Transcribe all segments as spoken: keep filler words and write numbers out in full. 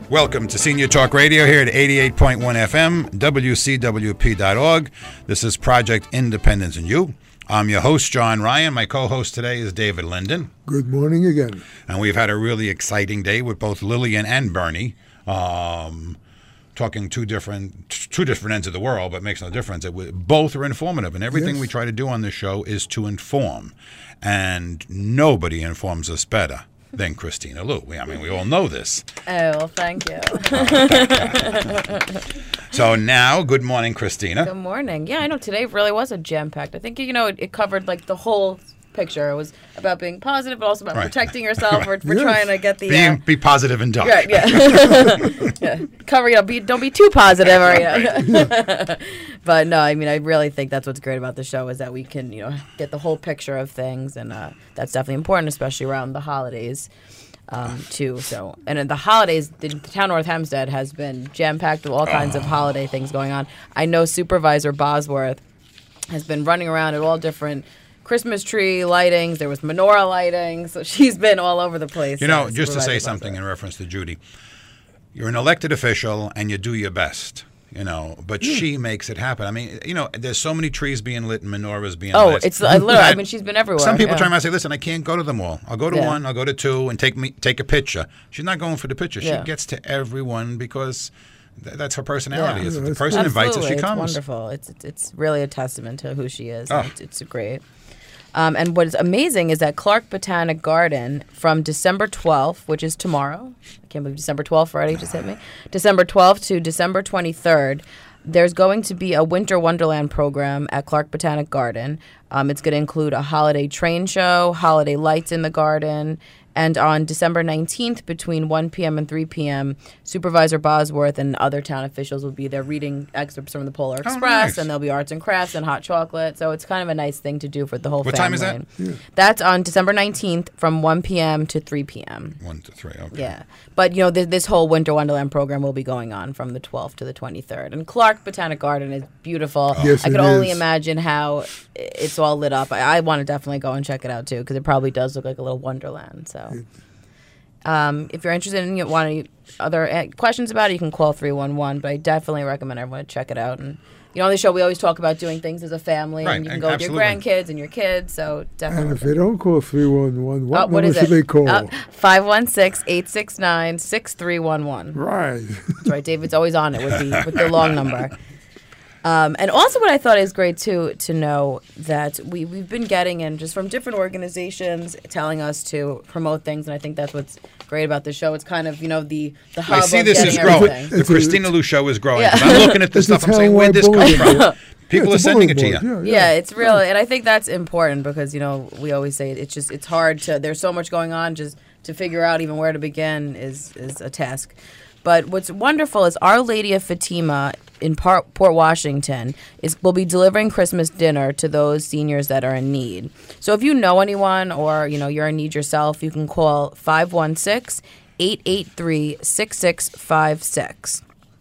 Welcome to Senior Talk Radio here at eighty-eight point one F M, W C W P dot org. This is Project Independence and You. I'm your host, John Ryan. My co-host today is David Linden. Good morning again. And we've had a really exciting day with both Lillian and Bernie, um, talking two different two different ends of the world, but it makes no difference. It, both are informative, and everything Yes. we try to do on this show is to inform. And nobody informs us better than Christina Liu. We, I mean, we all know this. Oh, well, thank you. So now, good morning, Christina. Good morning. Yeah, I know today really was a jam-packed. I think, you know, it, it covered like the whole picture. It was about being positive, but also about Right. protecting yourself. We're, we're Yes. trying to get the... Being, uh, be positive and dark. Right, yeah. yeah. Cover, you know, be, don't be too positive. Or, you know. But no, I mean, I really think that's what's great about the show is that we can, you know, get the whole picture of things. And uh, that's definitely important, especially around the holidays. Um, too. So, and in the holidays, the, the town of North Hempstead has been jam-packed with all kinds of holiday things going on. I know Supervisor Bosworth has been running around at all different Christmas tree lightings. There was menorah lighting, so she's been all over the place. You know, uh, just to say Supervisor something in Bosworth. reference to Judy, you're an elected official and you do your best, you know, but she makes it happen. I mean, you know, there's so many trees being lit and menorahs being Oh, lit. it's I literally. I And mean, she's been everywhere. Some people yeah. try to say, listen, I can't go to them all. I'll go to Yeah. one, I'll go to two, and take me take a picture. She's not going for the picture. Yeah. She gets to everyone because th- that's her personality. Yeah. Is if the That's person Absolutely. invites her, she it's comes. wonderful. It's, it's it's really a testament to who she is. Oh. It's, it's great. Um, and what is amazing is that Clark Botanic Garden from December twelfth, which is tomorrow. I can't believe December twelfth already just hit me. December twelfth to December twenty-third. There's going to be a Winter Wonderland program at Clark Botanic Garden. Um, it's going to include a holiday train show, holiday lights in the garden, and on December nineteenth between one p.m. and three p.m., Supervisor Bosworth and other town officials will be there reading excerpts from the Polar Express, nice. and there'll be arts and crafts and hot chocolate. So it's kind of a nice thing to do for the whole What family. time is that? That's on December nineteenth from one p.m. to three p.m. One to three, okay. Yeah. But, you know, th- this whole Winter Wonderland program will be going on from the twelfth to the twenty-third. And Clark Botanic Garden is beautiful. Yes, I it could only is. imagine how i- it's all lit up. I, I want to definitely go and check it out, too, because it probably does look like a little wonderland. So um, if you're interested in you know, wanting other uh, questions about it, you can call three one one. But I definitely recommend everyone to check it out. And, you know, on the show, we always talk about doing things as a family. Right, And you can and go absolutely. with your grandkids and your kids. So definitely. And if they don't call three one one, what Uh, what number is should it? they call? Uh, five one six, eight six nine, six three one one. right. That's right. David's always on it with the with the long number. Um, and also, what I thought is great too to know that we we've been getting in just from different organizations telling us to promote things, and I think that's what's great about the show. It's kind of you know the the hub I see of this getting is growing. everything. The It's a- Christina Liu show is growing. Yeah. 'Cause I'm looking at this It's a stuff. I'm saying, where'd this come town-wide from? bulletin. People Yeah, are it's a sending it to you. bulletin board, Yeah, it's really, and I think that's important because you know we always say it's just it's hard to. There's so much going on, just to figure out even where to begin is is a task. But what's wonderful is Our Lady of Fatima in Port, Port Washington is will be delivering Christmas dinner to those seniors that are in need. So if you know anyone or you know you're in need yourself, you can call five one six, eight eight three, six six five six.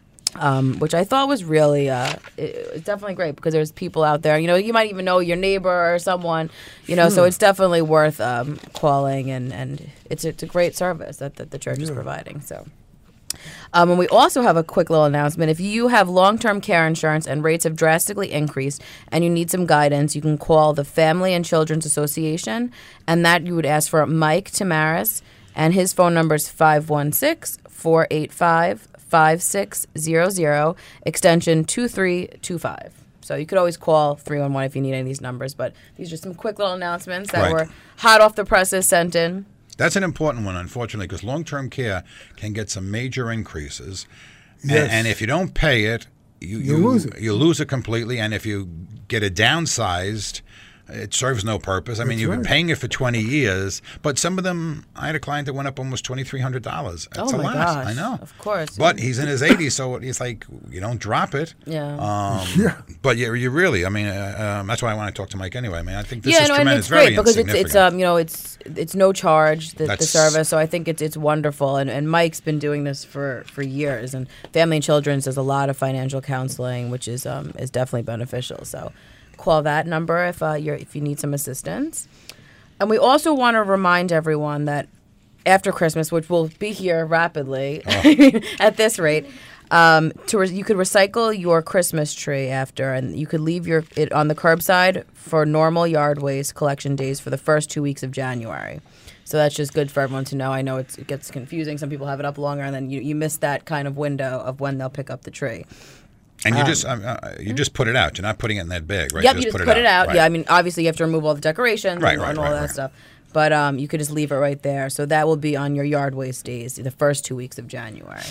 Um, which I thought was really, uh, it, it's definitely great because there's people out there, you know, you might even know your neighbor or someone, you know, so it's definitely worth um, calling and, and it's, it's a great service that, that the church is providing, so. Um, and we also have a quick little announcement. If you have long-term care insurance and rates have drastically increased and you need some guidance, you can call the Family and Children's Association, and that you would ask for Mike Tamaris, and his phone number is five one six, four eight five, five six zero zero, extension two three two five. So you could always call three one one if you need any of these numbers, but these are some quick little announcements that Right. were hot off the presses sent in. That's an important one, unfortunately, because long-term care can get some major increases. A- Yes. And, if you don't pay it, you, You you, lose it. you lose it completely. And if you get it downsized, it serves no purpose. I mean, That's you've been right. paying it for twenty years, but some of them, I had a client that went up almost twenty-three hundred dollars. That's Oh a my lot. gosh. I know. Of course. But he's in his eighties, so he's like, you don't drop it. Yeah. Um, Yeah. But you, you really, I mean, uh, um, that's why I want to talk to Mike anyway. I mean, I think this yeah, is no, and tremendous. it's Very great because it's it's insignificant. um you know it's it's no charge the, the That's- service, so I think it's it's wonderful. And and Mike's been doing this for, for years, and Family and Children's does a lot of financial counseling, which is um is definitely beneficial. So call that number if uh, you're if you need some assistance. And we also want to remind everyone that after Christmas, which will be here rapidly Oh. at this rate. Um, to re- you could recycle your Christmas tree after, and you could leave your it on the curbside for normal yard waste collection days for the first two weeks of January. So that's just good for everyone to know. I know it's, it gets confusing. Some people have it up longer, and then you, you miss that kind of window of when they'll pick up the tree. And you just um, uh, you just put it out. You're not putting it in that bag, right? Yep, you just put, it out. Right. Yeah, I mean, obviously you have to remove all the decorations Right, and, right, and all right, that right. stuff. But um, you could just leave it right there. So that will be on your yard waste days, the first two weeks of January.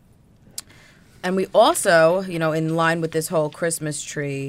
And we also, you know, in line with this whole Christmas tree,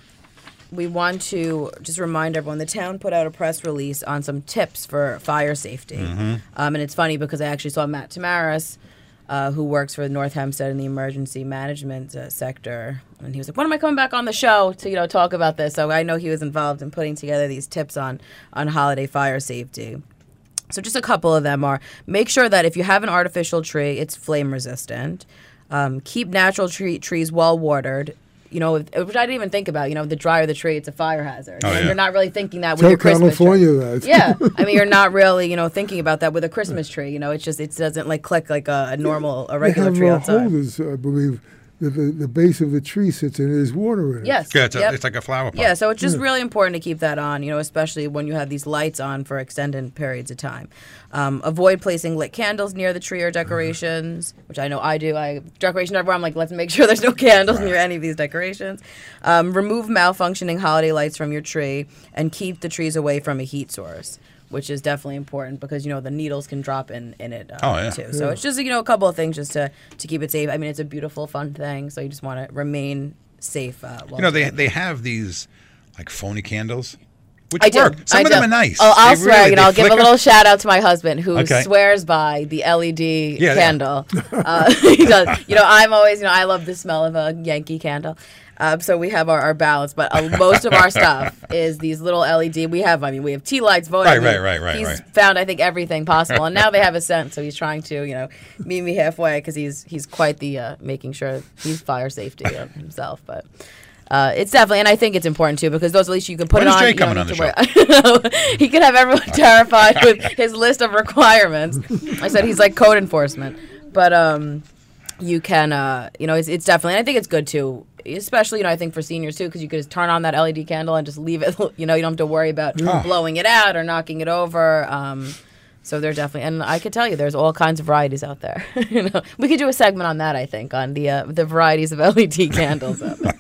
we want to just remind everyone the town put out a press release on some tips for fire safety. Mm-hmm. Um, and it's funny because I actually saw Matt Tamaris, uh, who works for North Hempstead in the emergency management uh, sector, and he was like, "When am I coming back on the show to, you know, talk about this?" So I know he was involved in putting together these tips on on holiday fire safety. So just a couple of them are: make sure that if you have an artificial tree, it's flame resistant. Um, keep natural tree, trees well watered. You know, which I didn't even think about. You know, the drier the tree, it's a fire hazard. Oh, And yeah. You're not really thinking that with Tell your Christmas California tree. that. Yeah, I mean, you're not really, you know, thinking about that with a Christmas tree. You know, it's just it doesn't like click like a, a normal, a They regular have tree uh, outside. holders, I believe. The, the, the base of the tree sits and there's water in it. Yes. Yeah, it's, a, yep. it's like a flower pot. Yeah, so it's just Yeah. really important to keep that on, you know, especially when you have these lights on for extended periods of time. Um, avoid placing lit candles near the tree or decorations, which I know I do. I decoration everywhere. I'm like, let's make sure there's no candles near any of these decorations. Um, remove malfunctioning holiday lights from your tree and keep the trees away from a heat source, which is definitely important because, you know, the needles can drop in, in it uh, Oh, yeah. too. So Yeah. it's just, you know, a couple of things just to, to keep it safe. I mean, it's a beautiful, fun thing, so you just want to remain safe. Uh, while You know, they doing it. they have these like phony candles, which I do. work. Some I of do. them are nice. Oh, I'll They swear, really- you know, they I'll give a flicker. little shout out to my husband who Okay. swears by the L E D Yeah, yeah. candle. Uh, he does. You know, I'm always, you know, I love the smell of a Yankee candle. Uh, so we have our, our balance, but uh, most of our stuff is these little L E D. We have, I mean, we have tea lights, voting. Right, right, right, right, He's right. found, I think, everything possible, and now they have a scent. So he's trying to, you know, meet me halfway because he's he's quite the uh, making sure he's fire safety of himself, but. Uh, it's definitely, and I think it's important too because those at least you can put When it is on. Jay you don't coming on need the to worry- he could have everyone terrified with his list of requirements. I said he's like code enforcement, but um, you can, uh, you know, it's, it's definitely. And I think it's good too, especially you know I think for seniors too because you could just turn on that L E D candle and just leave it. You know, you don't have to worry about Yeah. blowing it out or knocking it over. Um, So they're definitely, and I could tell you, there's all kinds of varieties out there. you know, we could do a segment on that. I think on the uh, the varieties of L E D candles out there.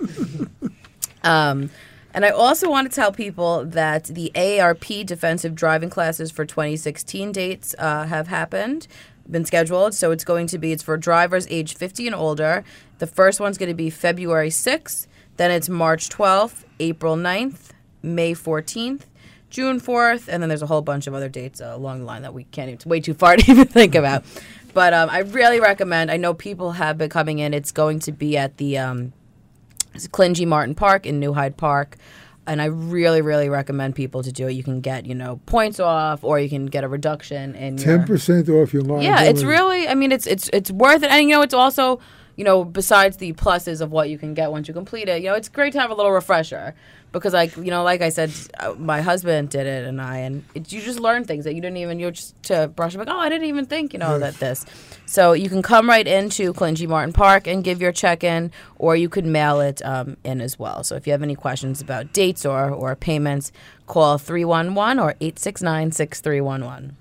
Um, and I also want to tell people that the A A R P defensive driving classes for twenty sixteen dates uh, have happened, been scheduled. So it's going to be, it's for drivers age fifty and older. The first one's going to be February sixth. Then it's March twelfth, April ninth, May fourteenth, June fourth, and then there's a whole bunch of other dates uh, along the line that we can't even, it's way too far to even think about. But um, I really recommend, I know people have been coming in. It's going to be at the um, it's Clingy Martin Park in New Hyde Park. And I really, really recommend people to do it. You can get, you know, points off or you can get a reduction in your... ten percent off your line. Yeah, it's really, I mean, it's it's it's worth it. And, you know, it's also, you know, besides the pluses of what you can get once you complete it, you know, it's great to have a little refresher. Because, like, you know, like I said, uh, my husband did it and I, and it, you just learn things that you didn't even, you're just to brush up, like, oh, I didn't even think, you know, that this. So you can come right into Clingy Martin Park and give your check-in, or you could mail it um, in as well. So if you have any questions about dates or, or payments, call three one one or eight six nine, six three one one.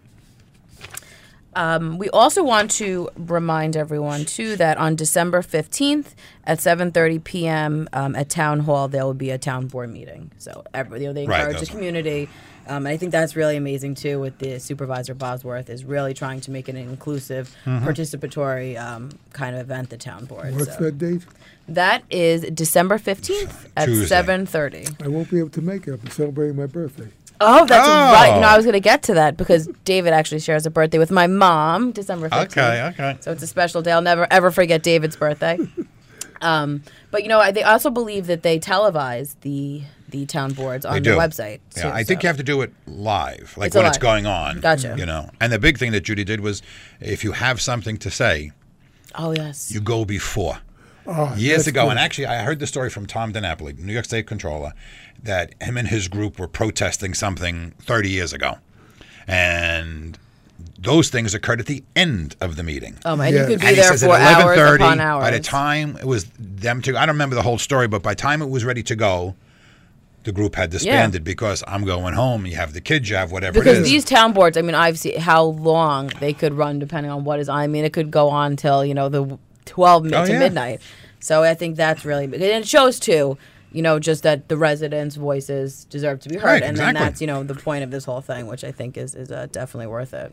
Um, we also want to remind everyone, too, that on December fifteenth at seven thirty p.m. Um, at Town Hall, there will be a town board meeting. So every, you know, they Right, encourage those- the community. Um, and I think that's really amazing, too, with the Supervisor Bosworth is really trying to make it an inclusive, Mm-hmm. participatory um, kind of event, the town board. What's so. that date? That is December fifteenth at Tuesday. seven thirty. I won't be able to make it. I'm celebrating my birthday. Oh, that's Oh. right. You know, I was going to get to that because David actually shares a birthday with my mom, December fifteenth. Okay, okay. So it's a special day. I'll never, ever forget David's birthday. um, but, you know, I, they also believe that they televise the the town boards on They their do. website. Yeah, too, I think so. you have to do it live, like It's when alive. it's going on. Gotcha. You know, and the big thing that Judy did was, if you have something to say, Oh, yes. you go before. Oh, Years that's ago, good. and actually, I heard the story from Tom DiNapoli, New York State Controller, that him and his group were protesting something thirty years ago, and those things occurred at the end of the meeting. Um, and Yes. you could be And he there says for at hours eleven thirty, upon hours. by the time it was them to, I don't remember the whole story, but by the time it was ready to go, the group had disbanded because I'm going home. You have the kids, you have whatever it Because is. these town boards, I mean, I've seen how long they could run depending on what is on. I mean, it could go on till, you know, the twelve mi- Oh, to yeah. midnight. So I think that's really big. And it shows, too, you know, just that the residents' voices deserve to be heard. Right, and exactly. then that's, you know, the point of this whole thing, which I think is, is uh, definitely worth it.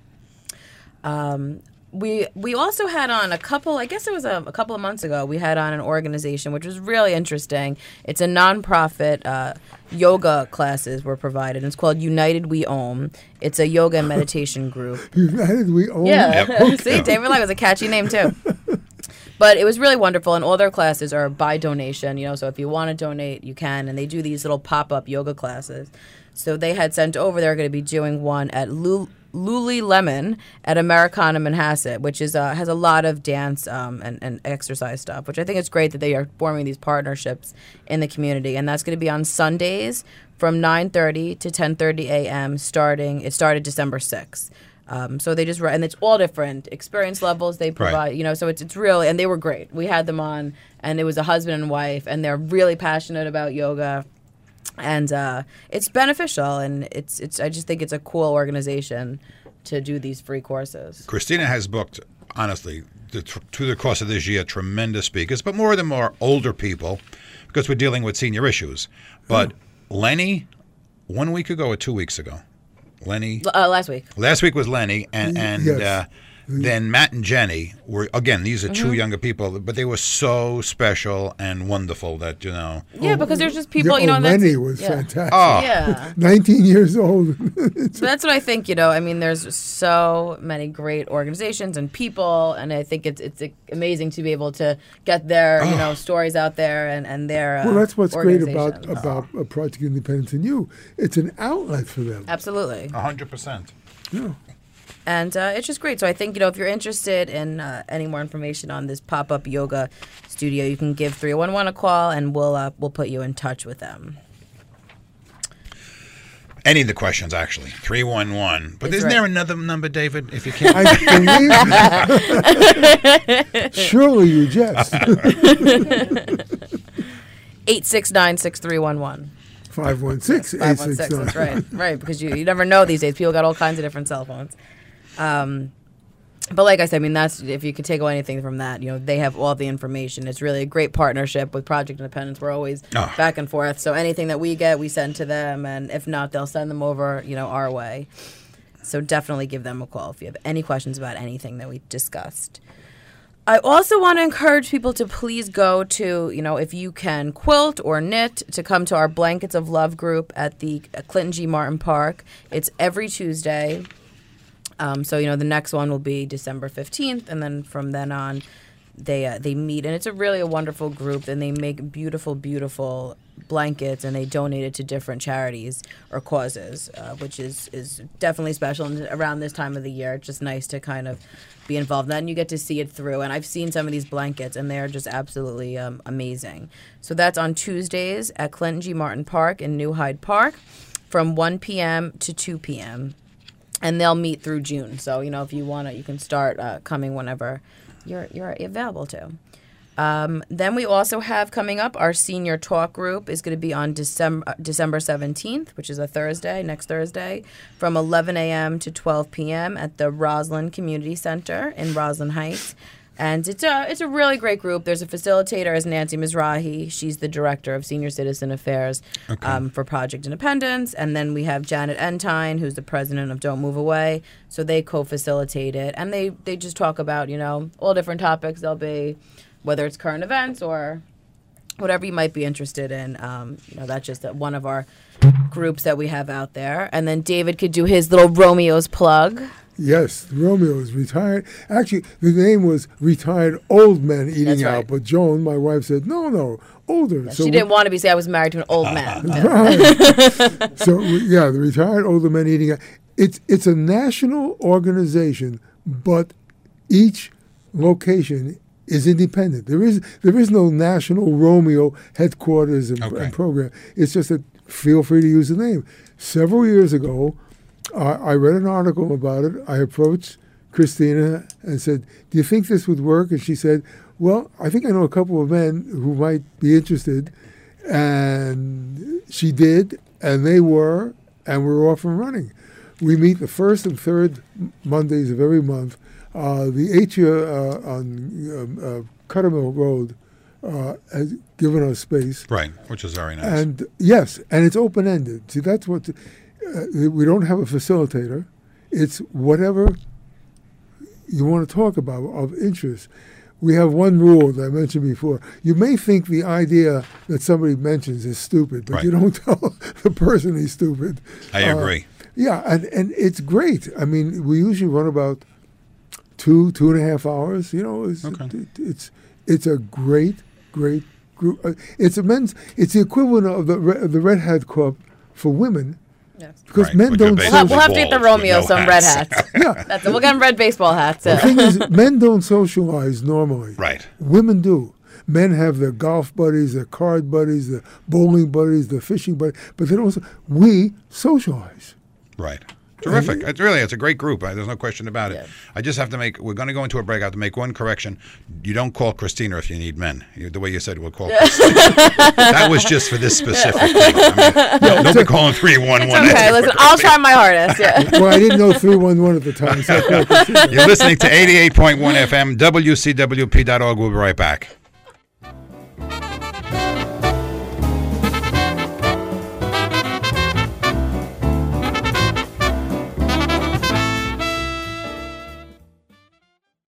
Um, we we also had on a couple, I guess it was a, a couple of months ago, we had on an organization which was really interesting. It's a nonprofit uh, yoga classes were provided. It's called United We Om. It's a yoga and meditation group. United we own. Yeah. Yep. See, David Lang was a catchy name too. But it was really wonderful, and all their classes are by donation, you know, so if you want to donate, you can, and they do these little pop-up yoga classes. So they had sent over, they're going to be doing one at Lul- Lululemon at Americana Manhasset, which is uh, has a lot of dance um, and, and exercise stuff, which I think it's great that they are forming these partnerships in the community. And that's going to be on Sundays from nine thirty to ten thirty a.m. starting, it started December sixth. Um, so they just and it's all different experience levels they provide, Right. you know. So it's it's really, and they were great. We had them on, and it was a husband and wife, and they're really passionate about yoga, and uh, it's beneficial, and it's it's. I just think it's a cool organization to do these free courses. Christina has booked, honestly, the, through the course of this year, tremendous speakers, but more of them are older people because we're dealing with senior issues. But Lenny, one week ago or two weeks ago, Lenny. Uh, last week. Last week was Lenny, and, and Yes. uh, then Matt and Jenny were, again, these are two Mm-hmm. younger people, but they were so special and wonderful that, you know. Yeah, because there's just people, Yeah, you know. oh, that's- Lenny was yeah. fantastic. Oh, Yeah. nineteen years old. So that's what I think, you know. I mean, there's so many great organizations and people, and I think it's it's amazing to be able to get their, you know, stories out there and, and their uh, Well, that's what's great about organizations. about uh, Project Independence and you. It's an outlet for them. Absolutely. one hundred percent. Yeah. And uh, it's just great. So I think, you know, if you're interested in uh, any more information on this pop-up yoga studio, you can give three one one a call, and we'll uh, we'll put you in touch with them. Any of the questions, actually. three one one. But That's isn't right. there another number, David, if you can't? I believe surely you jest. eight six nine, six three one one. five one six, eight five one six six, nine. that's right. Right, because you, you never know these days. People got all kinds of different cell phones. Um, but like I said, I mean, that's, if you could take away anything from that, you know, they have all the information. It's really a great partnership with Project Independence. We're always Oh. back and forth. So anything that we get, we send to them. And if not, they'll send them over, you know, our way. So definitely give them a call if you have any questions about anything that we discussed. I also want to encourage people to please go to, you know, if you can quilt or knit, to come to our Blankets of Love group at the at Clinton G. Martin Park. It's every Tuesday. Um, so, you know, the next one will be December fifteenth, and then from then on, they uh, they meet. And it's a really a wonderful group, and they make beautiful, beautiful blankets, and they donate it to different charities or causes, uh, which is, is definitely special. And around this time of the year, it's just nice to kind of be involved. And then you get to see it through. And I've seen some of these blankets, and they're just absolutely um, amazing. So that's on Tuesdays at Clinton G. Martin Park in New Hyde Park from one p.m. to two p.m. And they'll meet through June. So, you know, if you want to, you can start uh, coming whenever you're you're available to. Um, then we also have coming up, our senior talk group is going to be on December December seventeenth, which is a Thursday, next Thursday, from eleven a.m. to twelve p.m. at the Roslyn Community Center in Roslyn Heights. And it's a, it's a really great group. There's a facilitator as Nancy Mizrahi. She's the director of Senior Citizen Affairs Okay. um, for Project Independence. And then we have Janet Entine, who's the president of Don't Move Away. So they co-facilitate it. And they, they just talk about, you know, all different topics. They'll be, whether it's current events or whatever you might be interested in. Um, you know, that's just one of our groups that we have out there. And then David could do his little Romeo's plug. Yes, Romeo is retired. Actually, the name was Retired Old Men Eating That's Out, right. but Joan, my wife, said, no, no, older. She didn't want to be say I was married to an old man. Yeah. Right. So, we- yeah, the Retired Older Men Eating Out. It's, it's a national organization, but each location is independent. There is there is no national Romeo headquarters and, Okay. and program. It's just that feel free to use the name. Several years ago, Uh, I read an article about it. I approached Christina and said, "Do you think this would work?" And she said, "Well, I think I know a couple of men who might be interested." And she did, and they were, and we're off and running. We meet the first and third Mondays of every month. Uh, the Atria uh, on um, uh, Cuttermill Road uh, has given us space. Right, which is very nice. And yes, and it's open-ended. See, that's what, uh, we don't have a facilitator. It's whatever you want to talk about of interest. We have one rule that I mentioned before. You may think the idea that somebody mentions is stupid, but Right. you don't tell the person he's stupid. I Uh, agree. yeah, and, and it's great. I mean, we usually run about two, two and a half hours. You know, it's Okay. it, it's it's a great, great group. Uh, It's a men's. It's the equivalent of the Re- the Red Hat Club for women, Yes. because Right, men with your don't. basic We'll have, we'll have to balls get the with Romeo no some red hats. hats. Yeah. That's it. We'll get them red baseball hats. The Yeah. thing is, men don't socialize normally. Right. Women do. Men have their golf buddies, their card buddies, their bowling buddies, their fishing buddies, but they don't. so- We socialize. Right. Terrific. It's really, it's a great group. Uh, There's no question about it. Yeah. I just have to make, we're going to go into a break. I have to make one correction. You don't call Christina if you need men. You, the way you said, we'll call Christina. That was just for this specific thing. I mean, don't be calling three one one. Okay, listen, I'll try my hardest. Yeah. Well, I didn't know three one one at the time. So I called Christina. You're listening to eighty-eight point one F M, W C W P dot org. We'll be right back.